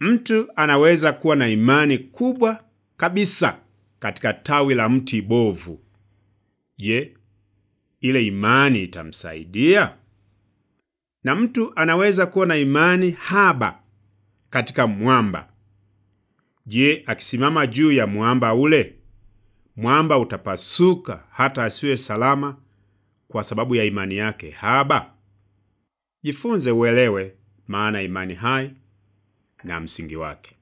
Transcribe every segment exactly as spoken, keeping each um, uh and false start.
Mtu anaweza kuwa na imani kubwa kabisa katika tawi la mti bovu. Je, ile imani itamsaidia? Na mtu anaweza kuwa na imani haba katika mwamba. Je, akisimama juu ya mwamba ule, mwamba utapasuka hata asiwe salama kwa sababu ya imani yake haba? Jifunze uelewe maana imani hai na msingi wake.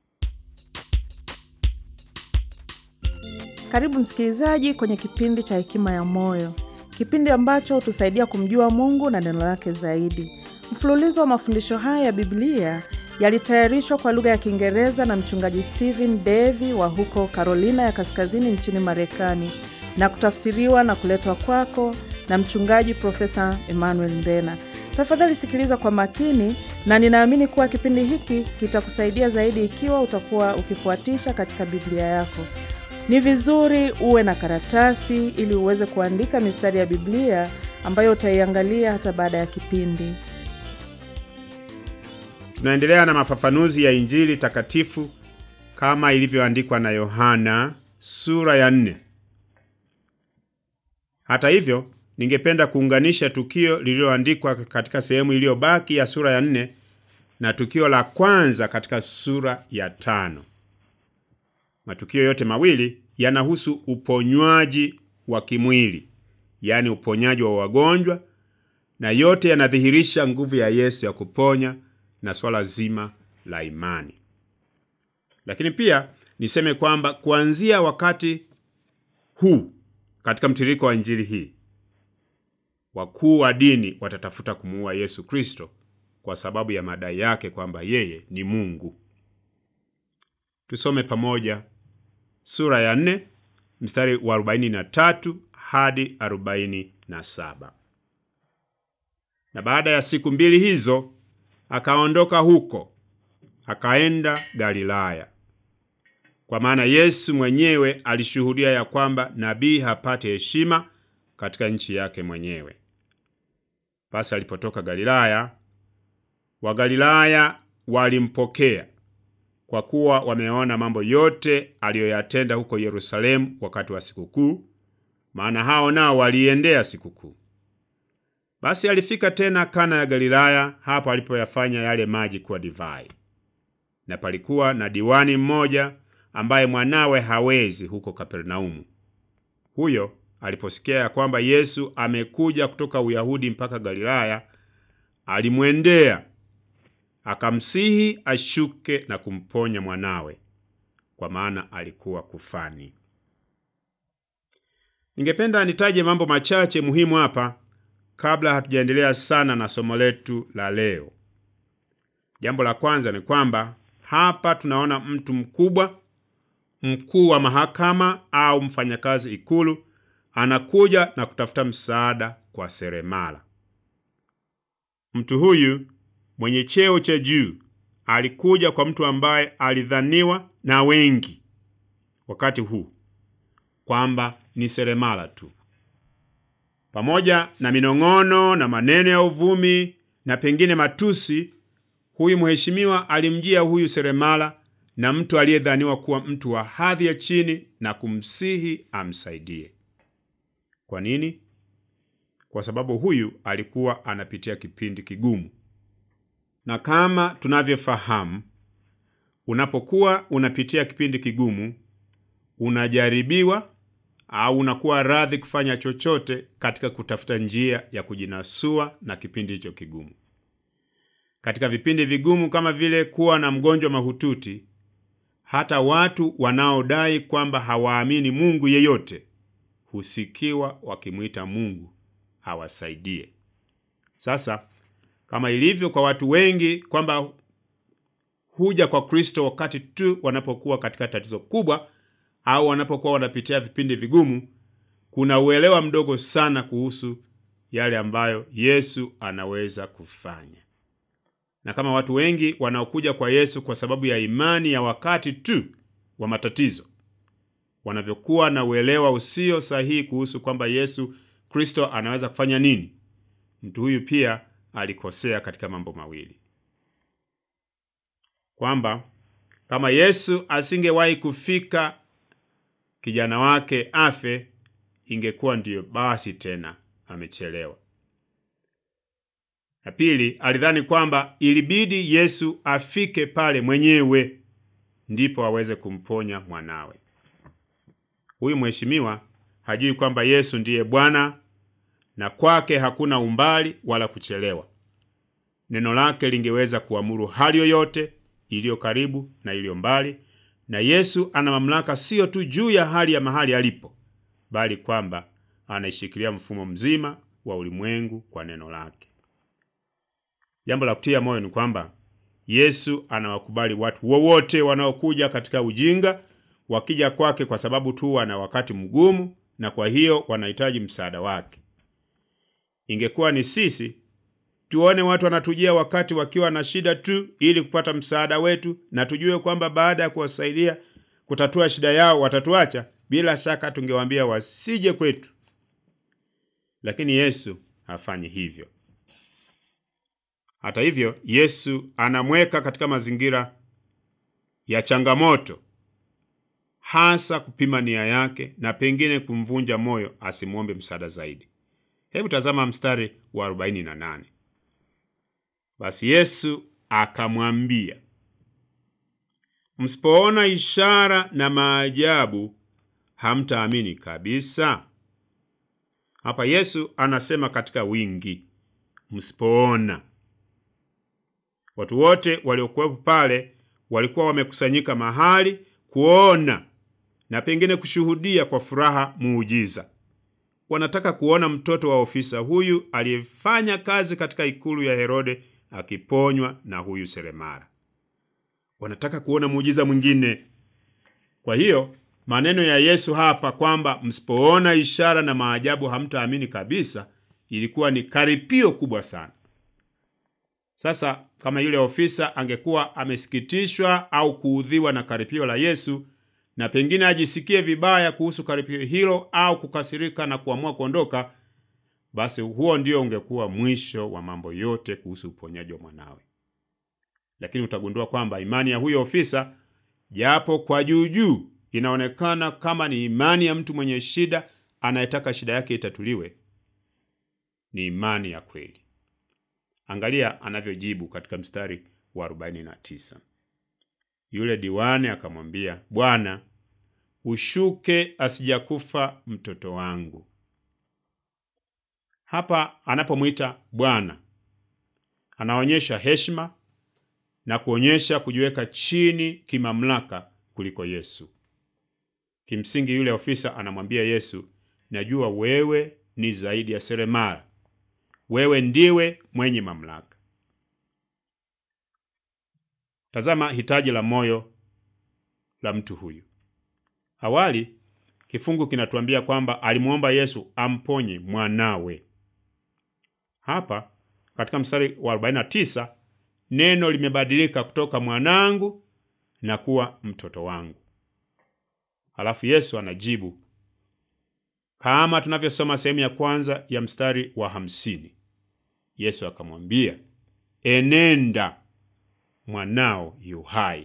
Karibu msikilizaji kwenye kipindi cha Hekima ya Moyo, kipindi ambacho hutusaidia kumjua Mungu na neno lake zaidi. Mfululizo wa mafundisho haya ya Biblia yalitayarishwa kwa lugha ya Kiingereza na mchungaji Stephen Davy wa huko Carolina ya Kaskazini nchini Marekani, na kutafsiriwa na kuletwa kwako na mchungaji Profesa Emmanuel Mbena. Tafadhali sikiliza kwa makini, na ninaamini kuwa kipindi hiki kitakusaidia zaidi ikiwa utakuwa ukifuatisha katika Biblia yako. Ni vizuri uwe na karatasi ili uweze kuandika mistari ya Biblia ambayo utaiangalia hata baada ya kipindi. Tunaendelea na mafafanuzi ya Injili takatifu kama ilivyoandikwa na Yohana sura ya nne. Hata hivyo, ningependa kuunganisha tukio lililoandikwa katika sehemu iliyobaki ya sura ya nne na tukio la kwanza katika sura ya tano. Matukio yote mawili yanahusu uponywaji wa kimwili, yani uponyaji wa wagonjwa, na yote yanadhihirisha nguvu ya Yesu ya kuponya na swala zima la imani. Lakini pia niseme kwamba kuanzia wakati huu katika mtiririko wa Injili hii, wakuu wa dini watatafuta kumuua Yesu Kristo kwa sababu ya madai yake kwamba yeye ni Mungu. Tusome pamoja sura ya nne mstari wa arobaini na tatu hadi arobaini na saba. Na baada ya siku mbili hizo akaondoka huko akaenda Galilaya, kwa maana Yesu mwenyewe alishuhudia ya kwamba nabii hapate heshima katika nchi yake mwenyewe. Basi alipotoka Galilaya, wa Galilaya walimpokea kwa kuwa wameona mambo yote aliyoyatenda huko Yerusalemu wakati wa sikukuu, maana hao nao waliendea sikukuu. Basi alifika tena Kana ya Galilaya, hapo alipoyafanya yale maji kuwa divai. Na palikuwa na diwani mmoja ambaye mwanawe hawezi huko Kapernaumu. Huyo aliposikia ya kwamba Yesu amekuja kutoka Uyahudi mpaka Galilaya, alimwendea akamsihi ashuke na kumponya mwanawe, kwa maana alikuwa kufani. Ningependa nitaje mambo machache muhimu hapa kabla hatujaendelea sana na somo letu la leo. Jambo la kwanza ni kwamba hapa tunaona mtu mkubwa, mkuu wa mahakama au mfanyakazi ikulu, anakuja na kutafuta msaada kwa seremala. Mtu huyu mwenye cheo cha juu alikuja kwa mtu ambaye alidhaniwa na wengi wakati huu kwamba ni seremala tu. Pamoja na minong'ono na maneno ya uvumi na pengine matusi, huyu mheshimiwa alimjia huyu seremala na mtu aliyedhaniwa kuwa mtu wa hadhi ya chini na kumsihi amsaidie. Kwa nini? Kwa sababu huyu alikuwa anapitia kipindi kigumu. Na kama tunavyofahamu, unapokuwa unapitia kipindi kigumu, unajaribiwa au unakuwa radhi kufanya chochote katika kutafuta njia ya kujinasua na kipindi hicho kigumu. Katika vipindi vigumu kama vile kuwa na mgonjwa mahututi, hata watu wanaodai kwamba hawaamini Mungu yeyote husikiwa wakimuita Mungu awasaidie. Sasa kama ilivyo kwa watu wengi kwamba huja kwa Kristo wakati tu wanapokuwa katika tatizo kubwa au wanapokuwa wanapitia vipindi vigumu, kuna uelewa mdogo sana kuhusu yale ambayo Yesu anaweza kufanya. Na kama watu wengi wanaokuja kwa Yesu kwa sababu ya imani ya wakati tu wa matatizo, wanavyokuwa na uelewa usio sahihi kuhusu kwamba Yesu Kristo anaweza kufanya nini, mtu huyu pia alikosea katika mambo mawili. kwamba kama Yesu asingewahi kufika kijana wake afe, ingekuwa ndiyo basi tena amechelewa. Na pili, alidhani kwamba ilibidi Yesu afike pale mwenyewe ndipo aweze kumponya mwanawe. Huyu mheshimiwa hajui kwamba Yesu ndiye Bwana na kwake hakuna umbali wala kuchelewa. Neno lake lingeweza kuamuru hali yoyote, iliyo karibu na iliyo mbali, na Yesu ana mamlaka sio tu juu ya hali ya mahali alipo, bali kwamba anaishikilia mfumo mzima wa ulimwengu kwa neno lake. Jambo la kutia moyo ni kwamba Yesu anawakubali watu wowote wanaokuja katika ujinga, wakija kwake kwa sababu tu wana wakati mgumu na kwa hiyo wanahitaji msaada wake. Ingekuwa ni sisi, tuone watu wanatujia wakati wakiwa na shida tu ili kupata msaada wetu, na tujue kwamba baada ya kuwasaidia kutatua shida yao watatuacha, bila shaka tungewaambia wasije kwetu. Lakini Yesu hafanyi hivyo. Hata hivyo, Yesu anamweka katika mazingira ya changamoto, hasa kupima nia yake na pengine kumvunja moyo asimuombe msaada zaidi. Hebu tazama mstari wa arobaini na nane. Basi Yesu akamwambia, msipoona ishara na maajabu hamtaamini kabisa. Hapa Yesu anasema katika wingi, msipoona. Watu wote waliokuwepo pale walikuwa wamekusanyika mahali kuona na pengine kushuhudia kwa furaha muujiza. Wanataka kuona mtoto wa ofisa huyu aliyefanya kazi katika ikulu ya Herode akiponywa na huyu seremala. Wanataka kuona muujiza mwingine. Kwa hiyo maneno ya Yesu hapa kwamba msipoona ishara na maajabu hamtaamini kabisa, ilikuwa ni karipio kubwa sana. Sasa kama yule ofisa angekuwa amesikitishwa au kuudhiwa na karipio la Yesu, na pengine ajisikie vibaya kuhusu karipio hilo au kukasirika na kuamua kuondoka, basi huo ndio ungekuwa mwisho wa mambo yote kuhusu uponyaji wa mwanawe. Lakini utagundua kwamba imani ya huyo ofisa, japo kwa juu juu inaonekana kama ni imani ya mtu mwenye shida anayetaka shida yake itatuliwe, ni imani ya kweli. Angalia anavyojibu katika mstari wa arobaini na tisa. Yule diwani akamwambia, Bwana, ushuke asijakufa mtoto wangu. Hapa anapomuita Bwana, anaonyesha heshima na kuonyesha kujiweka chini kimamlaka kuliko Yesu. Kimsingi yule ofisa anamwambia Yesu, najua wewe ni zaidi ya seremala. Wewe ndiwe mwenye mamlaka. Tazama hitaji la moyo la mtu huyu. Awali, kifungu kinatuambia kwamba alimuomba Yesu amponye mwanawe. Hapa, katika mstari wa arobaini na tisa, neno limebadilika kutoka mwanangu na kuwa mtoto wangu. Halafu Yesu anajibu kama tunavyosoma sehemu ya kwanza ya mstari wa hamsini. Yesu akamwambia, enenda, mwanao yu hai.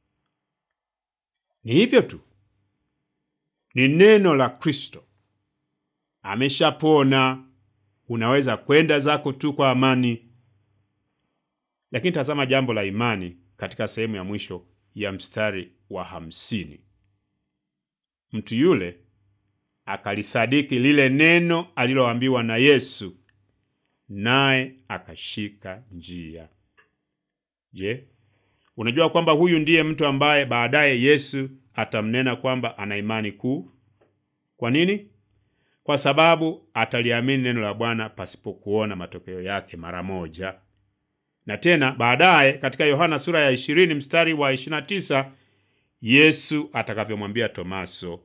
Ni hivyo tu. Ni neno la Kristo. Ameshapona. Unaweza kwenda zako tu kwa amani. Lakini tazama jambo la imani katika sehemu ya mwisho ya mstari wa hamsini. Mtu yule akalisadiki lile neno aliloambiwa na Yesu, naye akashika njia. Je, unajua kwamba huyu ndiye mtu ambaye baadaye Yesu atamnena kwamba ana imani kuu? Kwa nini? Kwa sababu ataliamini neno la Bwana pasipo kuona matokeo yake mara moja. Na tena baadaye katika Yohana sura ya ishirini mstari wa ishirini na tisa, Yesu atakavyomwambia Tomaso,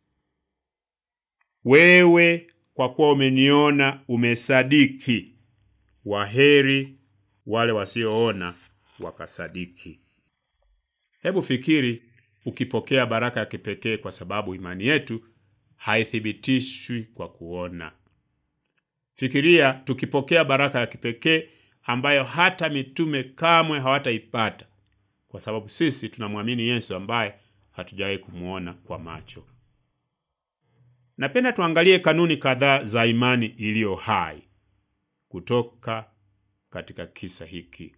wewe kwa kuwa umeniona umesadiki. Waheri wale wasioona wakasadiki. Hebu fikiri ukipokea baraka ya kipekee kwa sababu imani yetu haithibitishwi kwa kuona. Fikiria tukipokea baraka ya kipekee ambayo hata mitume kamwe hawataipata kwa sababu sisi tunamwamini Yesu ambaye hatujawahi kumuona kwa macho. Napenda tuangalie kanuni kadhaa za imani iliyo hai kutoka katika kisa hiki.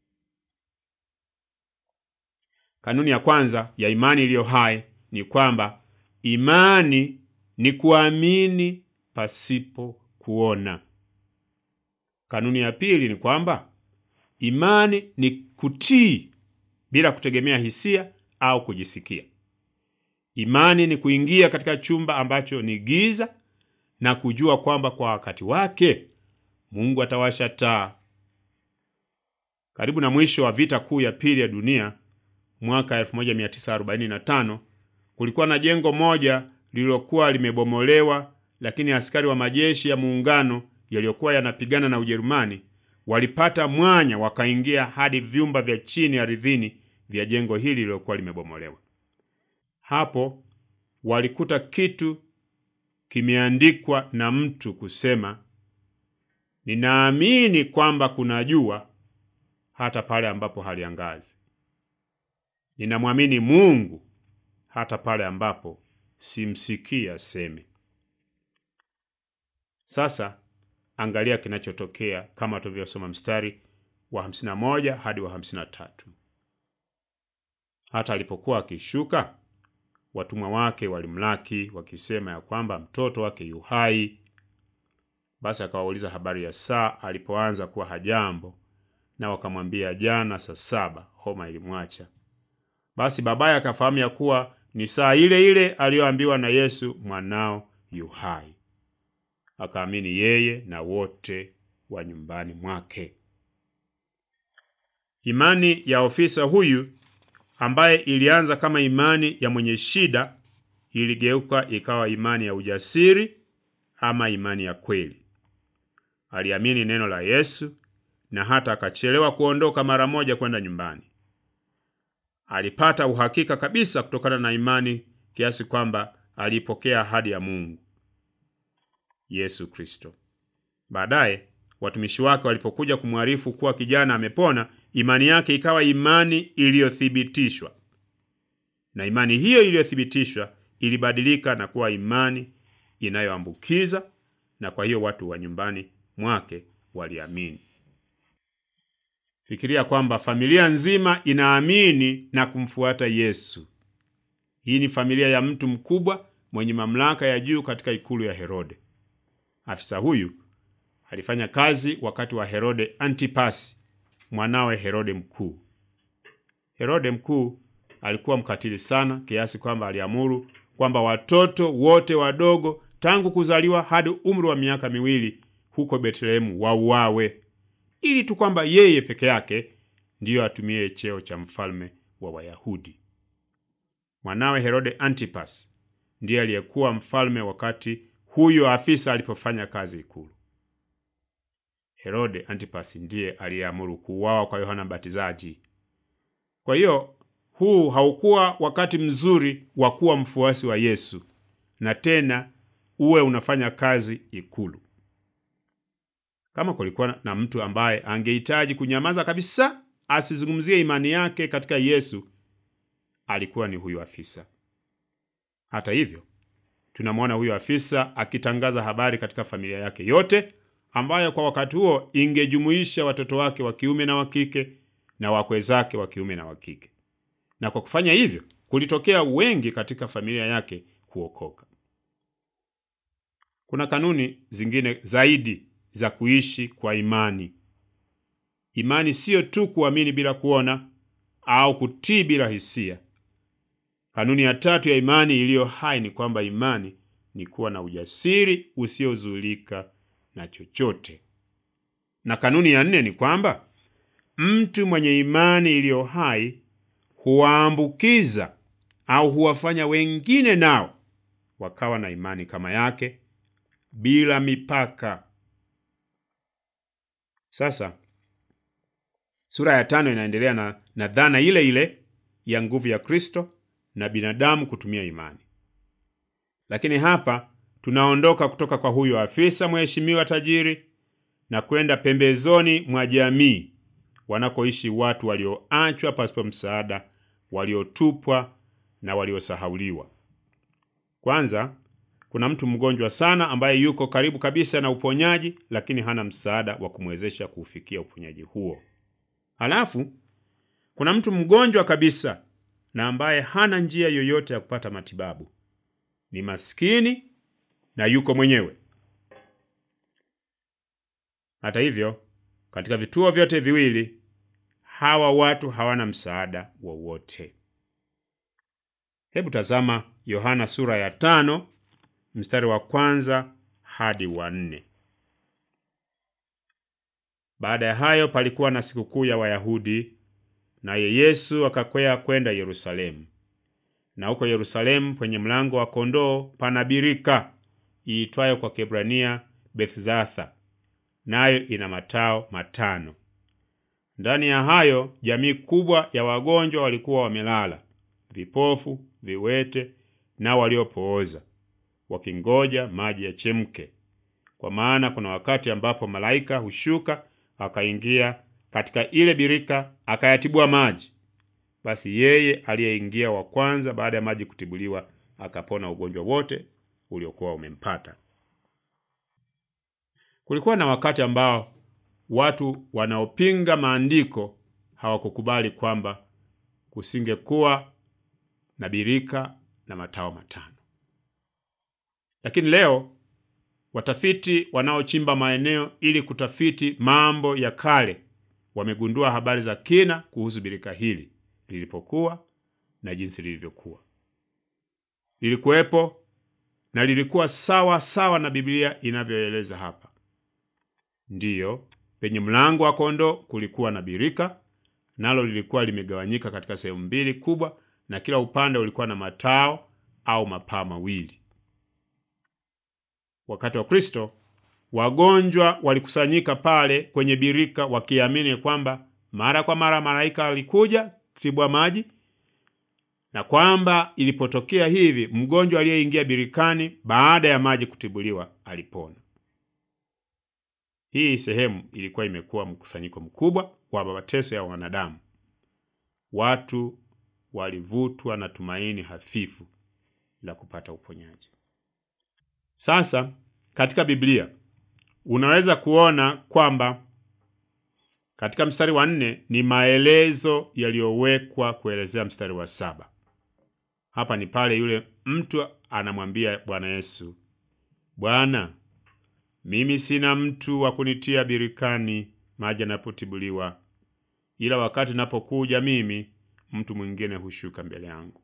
Kanuni ya kwanza ya imani iliyo hai ni kwamba imani ni kuamini pasipo kuona. Kanuni ya pili ni kwamba imani ni kutii bila kutegemea hisia au kujisikia. Imani ni kuingia katika chumba ambacho ni giza na kujua kwamba kwa wakati wake Mungu atawasha taa. Karibu na mwisho wa vita kuu ya pili ya dunia mwaka elfu moja mia tisa arobaini na tano, kulikuwa na jengo moja lililokuwa limebomolewa, lakini askari wa majeshi ya muungano yaliyokuwa yanapigana na Ujerumani walipata mwanya wakaingia hadi vyumba vya chini ardhini vya jengo hili lililokuwa limebomolewa. Hapo walikuta kitu kimeandikwa na mtu kusema, ninaamini kwamba kuna jua hata pale ambapo haliangazi. Ninamwamini Mungu hata pale ambapo simsikii aseme. Sasa angalia kinachotokea kama tulivyosoma mstari wa hamsini na moja hadi wa hamsini na tatu. Hata alipokuwa akishuka, watumwa wake walimlaki wakisema ya kwamba mtoto wake yu hai. Basi akawauliza habari ya saa alipoanza kuwa hajambo, na wakamwambia jana saa saba homa ilimwacha. Basi babaye akafahamu ya kuwa ni saa ile ile aliyoambiwa na Yesu, mwanao yu hai. Akaamini yeye na wote wa nyumbani mwake. Imani ya ofisa huyu ambaye ilianza kama imani ya mwenye shida iligeuka ikawa imani ya ujasiri ama imani ya kweli. Aliamini neno la Yesu na hata akachelewa kuondoka mara moja kwenda nyumbani. Alipata uhakika kabisa kutokana na imani kiasi kwamba alipokea ahadi ya Mungu, Yesu Kristo. Baadaye watumishi wake walipokuja kumwarifu kuwa kijana amepona, imani yake ikawa imani iliyothibitishwa. Na imani hiyo iliyothibitishwa ilibadilika na kuwa imani inayoambukiza, na kwa hiyo watu wa nyumbani mwake waliamini. Fikiria kwamba familia nzima inaamini na kumfuata Yesu. Hii ni familia ya mtu mkubwa mwenye mamlaka ya juu katika ikulu ya Herode. Afisa huyu alifanya kazi wakati wa Herode Antipasi, mwanawe Herode mkuu. Herode mkuu alikuwa mkatili sana kiasi kwamba aliamuru kwamba watoto wote wadogo tangu kuzaliwa hadi umri wa miaka miwili huko Betlehemu wauawe, ili tu kwamba yeye peke yake ndiyo atumie cheo cha mfalme wa Wayahudi. Mwanawe Herode Antipas ndiye aliyekuwa mfalme wakati huyo afisa alipofanya kazi ikulu. Herode Antipas ndiye aliyeamuru kuuawa kwa Yohana Mbatizaji. Kwa hiyo huu haukuwa wakati mzuri wa kuwa mfuasi wa Yesu, na tena uwe unafanya kazi ikulu. Kama kulikuwa na mtu ambaye angehitaji kunyamaza kabisa asizungumzie imani yake katika Yesu, alikuwa ni huyu afisa. Hata hivyo, tunamwona huyu afisa akitangaza habari katika familia yake yote, ambayo kwa wakati huo ingejumuisha watoto wake wa kiume na wa kike na wakwe zake wa kiume na wa kike. Na kwa kufanya hivyo, kulitokea wengi katika familia yake kuokoka. Kuna kanuni zingine zaidi za kuishi kwa imani. Imani sio tu kuamini bila kuona au kutii bila hisia. Kanuni ya tatu ya imani iliyo hai ni kwamba imani ni kuwa na ujasiri usiozulika na chochote. Na kanuni ya nne ni kwamba mtu mwenye imani iliyo hai huwaambukiza au huwafanya wengine nao wakawa na imani kama yake bila mipaka. Sasa sura ya tano inaendelea na, na dhana ile ile ya nguvu ya Kristo na binadamu kutumia imani. Lakini hapa tunaondoka kutoka kwa huyo afisa mheshimiwa tajiri na kwenda pembezoni mwa jamii wanakoishi watu walioachwa pasipo msaada, waliotupwa na waliosahauliwa. Kwanza, kuna mtu mgonjwa sana ambaye yuko karibu kabisa na uponyaji, lakini hana msaada wa kumwezesha kufikia uponyaji huo. Halafu, kuna mtu mgonjwa kabisa na ambaye hana njia yoyote ya kupata matibabu. Ni maskini na yuko mwenyewe. Hata hivyo, katika vituo vyote viwili, hawa watu hawana msaada wowote. Hebu tazama Yohana sura ya tano, mstari wa kwanza hadi wa nne. Baada ya hayo palikuwa na sikukuu ya Wayahudi, naye Yesu akakwea kwenda Yerusalemu. Na huko Yerusalemu kwenye mlango wa kondoo pana birika iitwayo kwa Kiebrania Bethzatha, nayo ina matao matano. Ndani ya hayo jamii kubwa ya wagonjwa walikuwa wamelala, vipofu, viwete na waliopooza, wakingoja maji yachemke. Kwa maana kuna wakati ambapo malaika hushuka akaingia katika ile birika akayatibua maji. Basi yeye aliyeingia wa kwanza baada ya maji kutibuliwa akapona ugonjwa wote uliokuwa umempata. Kulikuwa na wakati ambao watu wanaopinga maandiko hawakukubali kwamba kusingekuwa na birika na matao matano. Lakini leo watafiti wanaochimba maeneo ili kutafiti mambo ya kale wamegundua habari za kina kuhusu birika hili, lilipokuwa na jinsi lilivyokuwa. Lilikuwepo na lilikuwa sawa sawa na Biblia inavyoeleza hapa. Ndiyo, penye mlango wa kondoo kulikuwa na birika, nalo lilikuwa limegawanyika katika sehemu mbili kubwa, na kila upande ulikuwa na matao au mapaa mawili. Wakati wa Kristo, wagonjwa walikusanyika pale kwenye birika wakiamini kwamba mara kwa mara malaika alikuja kutibua maji, na kwamba ilipotokea hivi mgonjwa aliyeingia birikani baada ya maji kutibuliwa alipona. Hii sehemu ilikuwa imekuwa mkusanyiko mkubwa wa mateso ya wanadamu. Watu walivutwa na tumaini hafifu la kupata uponyaji. Sasa katika Biblia unaweza kuona kwamba katika mstari wa nne ni maelezo yaliyowekwa kuelezea mstari wa saba. Hapa ni pale yule mtu anamwambia Bwana Yesu, Bwana, mimi sina mtu wa kunitia birikani maji yanapotibuliwa, ila wakati napokuja mimi mtu mwingine hushuka mbele yangu.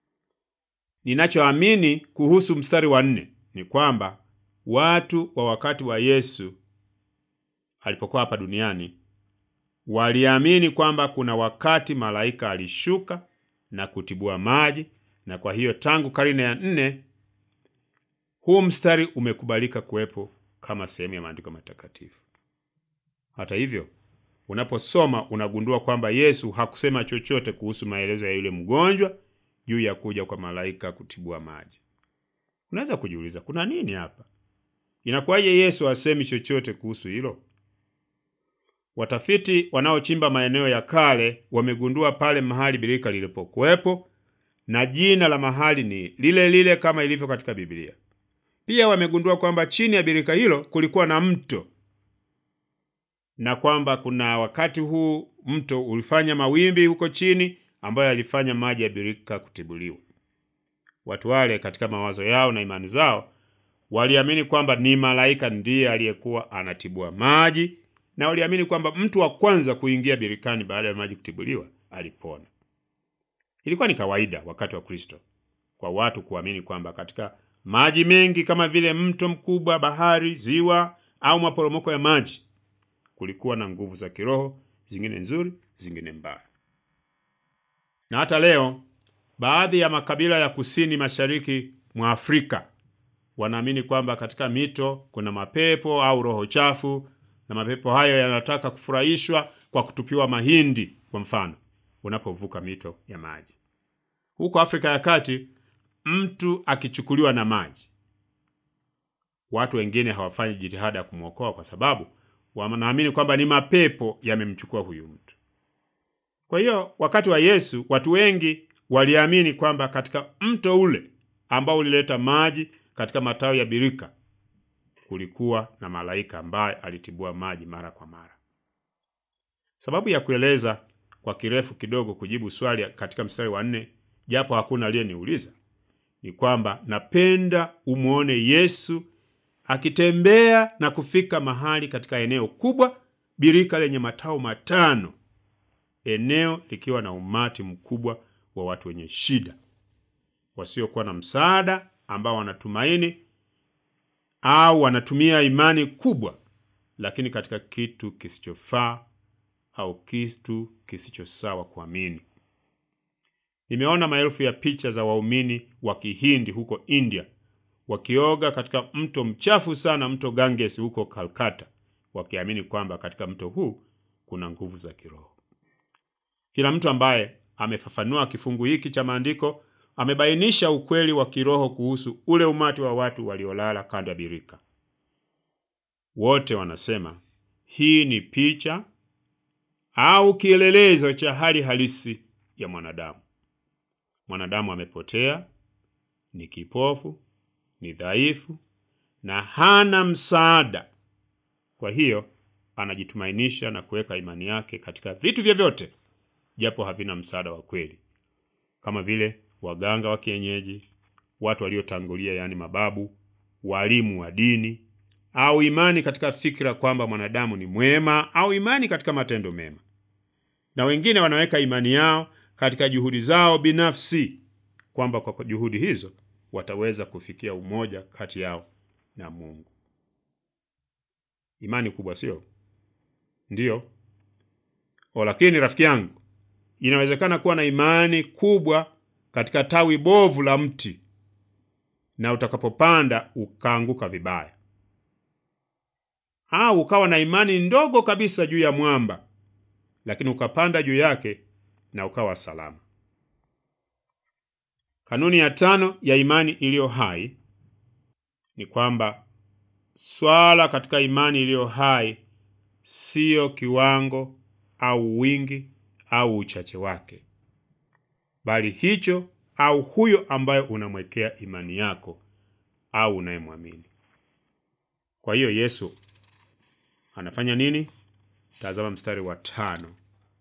Ninachoamini kuhusu mstari wa nne ni kwamba watu wa wakati wa Yesu alipokuwa hapa duniani waliamini kwamba kuna wakati malaika alishuka na kutibua maji, na kwa hiyo tangu karne ya nne huu mstari umekubalika kuwepo kama sehemu ya maandiko matakatifu. Hata hivyo, unaposoma unagundua kwamba Yesu hakusema chochote kuhusu maelezo ya yule mgonjwa juu ya kuja kwa malaika kutibua maji. Unaweza kujiuliza, kuna nini hapa? Inakuwaje Yesu asemi chochote kuhusu hilo? Watafiti wanaochimba maeneo ya kale wamegundua pale mahali birika lilipokuwepo, na jina la mahali ni lile lile kama ilivyo katika Biblia. Pia wamegundua kwamba chini ya birika hilo kulikuwa na mto, na kwamba kuna wakati huu mto ulifanya mawimbi huko chini ambayo yalifanya maji ya birika kutibuliwa. Watu wale katika mawazo yao na imani zao waliamini kwamba ni malaika ndiye aliyekuwa anatibua maji, na waliamini kwamba mtu wa kwanza kuingia birikani baada ya maji kutibuliwa alipona. Ilikuwa ni kawaida wakati wa Kristo kwa watu kuamini kwamba katika maji mengi kama vile mto mkubwa, bahari, ziwa au maporomoko ya maji kulikuwa na nguvu za kiroho, zingine nzuri, zingine mbaya. Na hata leo baadhi ya makabila ya kusini mashariki mwa Afrika wanaamini kwamba katika mito kuna mapepo au roho chafu, na mapepo hayo yanataka kufurahishwa kwa kutupiwa mahindi kwa mfano unapovuka mito ya maji. Huko Afrika ya Kati, mtu akichukuliwa na maji, watu wengine hawafanyi jitihada ya kumwokoa kwa sababu wanaamini kwamba ni mapepo yamemchukua huyu mtu. Kwa hiyo wakati wa Yesu watu wengi waliamini kwamba katika mto ule ambao ulileta maji katika matawi ya birika kulikuwa na malaika ambaye alitibua maji mara kwa mara. Sababu ya kueleza kwa kirefu kidogo kujibu swali katika mstari wa nne, japo hakuna aliyeniuliza, ni kwamba napenda umuone Yesu akitembea na kufika mahali katika eneo kubwa, birika lenye matao matano, eneo likiwa na umati mkubwa wa watu wenye shida, wasiokuwa na msaada, ambao wanatumaini au wanatumia imani kubwa, lakini katika kitu kisichofaa au kitu kisicho sawa kuamini. Nimeona maelfu ya picha za waumini wa Kihindi huko India wakioga katika mto mchafu sana, mto Ganges huko Calcutta, wakiamini kwamba katika mto huu kuna nguvu za kiroho. Kila mtu ambaye amefafanua kifungu hiki cha maandiko amebainisha ukweli wa kiroho kuhusu ule umati wa watu waliolala kando ya birika. Wote wanasema hii ni picha au kielelezo cha hali halisi ya mwanadamu. Mwanadamu amepotea, ni kipofu, ni dhaifu na hana msaada. Kwa hiyo anajitumainisha na kuweka imani yake katika vitu vyovyote, japo havina msaada wa kweli, kama vile waganga wa kienyeji, watu waliotangulia, yani mababu, walimu wa dini, au imani katika fikra kwamba mwanadamu ni mwema, au imani katika matendo mema. Na wengine wanaweka imani yao katika juhudi zao binafsi, kwamba kwa juhudi hizo wataweza kufikia umoja kati yao na Mungu. Imani kubwa, sio? Ndiyo. O, lakini rafiki yangu, inawezekana kuwa na imani kubwa katika tawi bovu la mti, na utakapopanda ukaanguka vibaya. Au ukawa na imani ndogo kabisa juu ya mwamba, lakini ukapanda juu yake na ukawa salama. Kanuni ya tano ya imani iliyo hai ni kwamba swala katika imani iliyo hai sio kiwango au wingi au uchache wake, bali hicho au huyo ambayo unamwekea imani yako au unayemwamini. Kwa hiyo Yesu anafanya nini? Tazama mstari wa tano.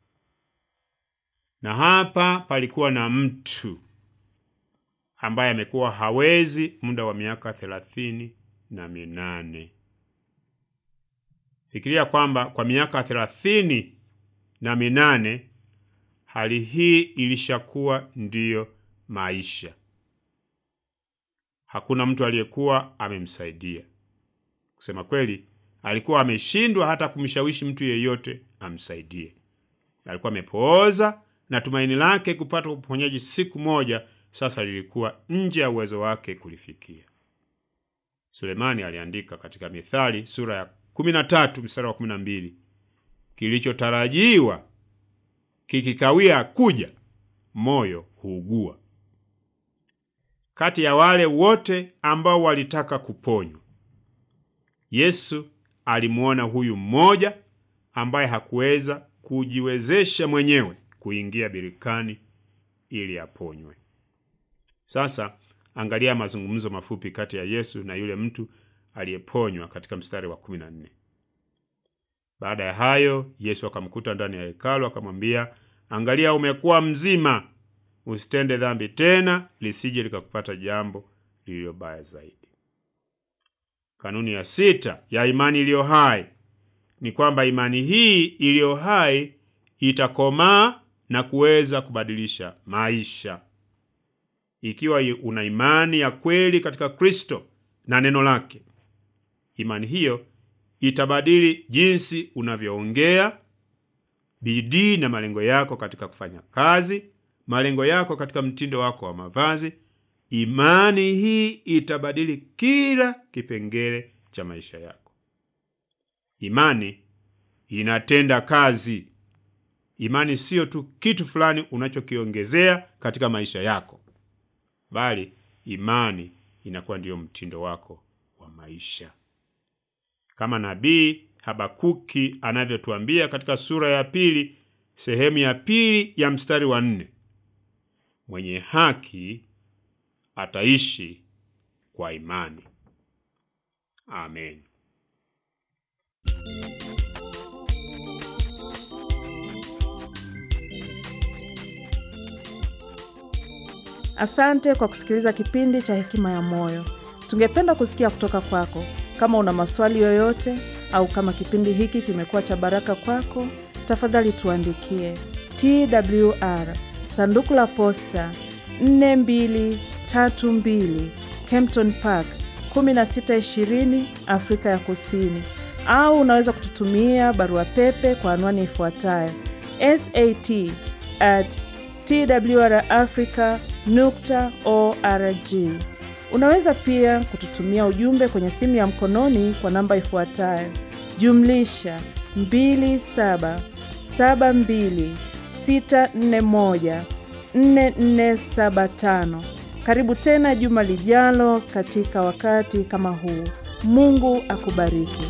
Na hapa palikuwa na mtu ambaye amekuwa hawezi muda wa miaka thelathini na minane. Fikiria kwamba kwa miaka thelathini na minane hali hii ilishakuwa ndiyo maisha. Hakuna mtu aliyekuwa amemsaidia. Kusema kweli, alikuwa ameshindwa hata kumshawishi mtu yeyote amsaidie. Alikuwa amepooza na tumaini lake kupata uponyaji siku moja sasa lilikuwa nje ya uwezo wake kulifikia. Sulemani aliandika katika Mithali sura ya kumi na tatu mstari wa kumi na mbili, kilichotarajiwa kikikawia kuja, moyo huugua. Kati ya wale wote ambao walitaka kuponywa, Yesu alimuona huyu mmoja ambaye hakuweza kujiwezesha mwenyewe kuingia birikani ili aponywe. Sasa angalia mazungumzo mafupi kati ya Yesu na yule mtu aliyeponywa katika mstari wa kumi na nne. Baada ya hayo, Yesu akamkuta ndani ya hekalu, akamwambia, angalia, umekuwa mzima, usitende dhambi tena, lisije likakupata jambo lililo baya zaidi. Kanuni ya sita ya imani iliyo hai ni kwamba imani hii iliyo hai itakomaa na kuweza kubadilisha maisha. Ikiwa una imani ya kweli katika Kristo na neno lake, imani hiyo itabadili jinsi unavyoongea, bidii na malengo yako katika kufanya kazi, malengo yako katika mtindo wako wa mavazi. Imani hii itabadili kila kipengele cha maisha yako. Imani inatenda kazi. Imani sio tu kitu fulani unachokiongezea katika maisha yako, bali imani inakuwa ndiyo mtindo wako wa maisha. Kama nabii Habakuki anavyotuambia katika sura ya pili, sehemu ya pili ya mstari wa nne. Mwenye haki ataishi kwa imani. Amen. Asante kwa kusikiliza kipindi cha Hekima ya Moyo. Tungependa kusikia kutoka kwako. Kama una maswali yoyote au kama kipindi hiki kimekuwa cha baraka kwako, tafadhali tuandikie. T W R Sanduku la Posta nne mbili tatu mbili, Kempton Park kumi na sita ishirini, Afrika ya Kusini. Au unaweza kututumia barua pepe kwa anwani ifuatayo: s a t at t w r africa dot org. Unaweza pia kututumia ujumbe kwenye simu ya mkononi kwa namba ifuatayo: jumlisha mbili saba saba mbili sita nne moja nne nne saba tano. Karibu tena juma lijalo katika wakati kama huu. Mungu akubariki.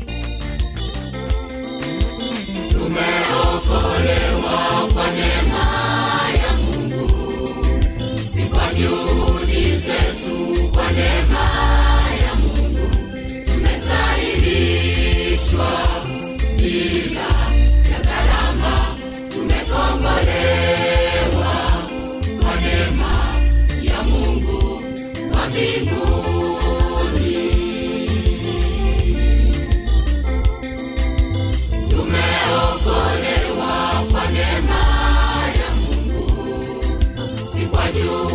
Tumeokolewa kwa neema ya Mungu, si kwa juhudi zetu. Kwa neema ya Mungu tumestahilishwa bila ya gharama. Tumekombolewa kwa neema ya Mungu wa mbinguni. Tumeokolewa kwa neema ya Mungu, si kwa juhudi